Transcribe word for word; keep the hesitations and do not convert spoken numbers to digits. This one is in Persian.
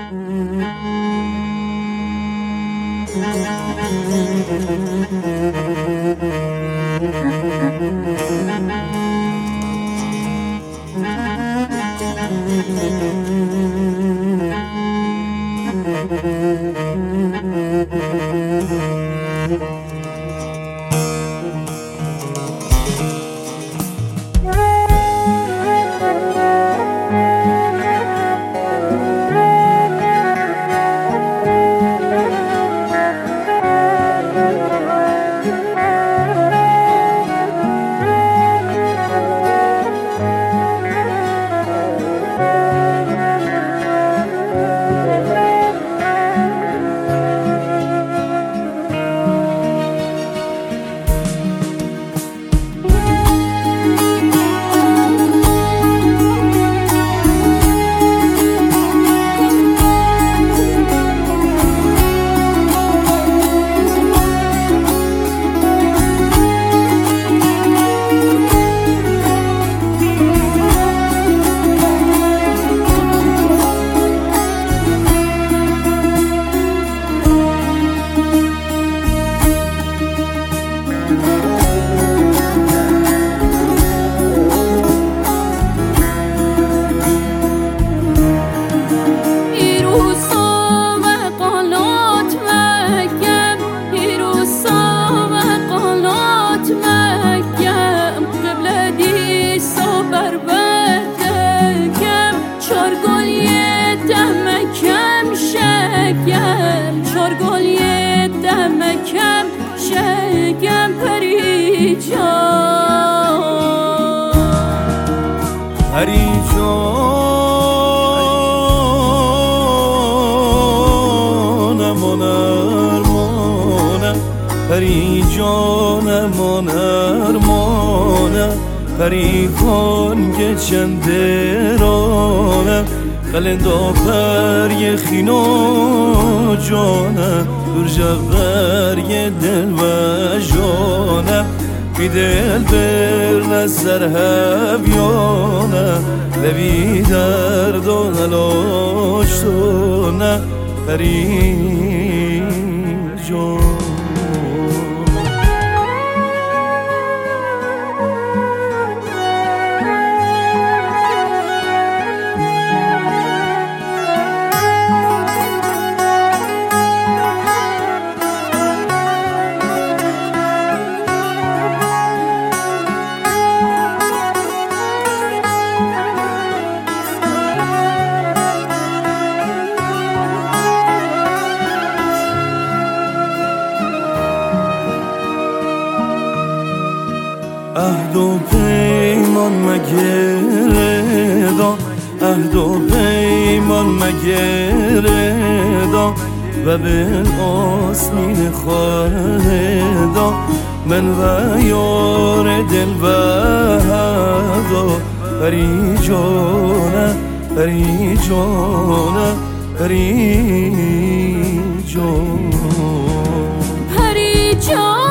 پری جانم و نرمانم، پری جانم و نرمانم، پری خان که چندرانم، قلندا پری خینا جانم، برجق یه دل و جانم، بی دل بر نظر هبیانم، لبی درد و نلاش تو نه پری جان. عهد و پیمان مگردا، عهد و پیمان مگردا، و به آسمین خواهدا، من و یار دل و هدا، پری جانم پری جانم پری جان. پری جان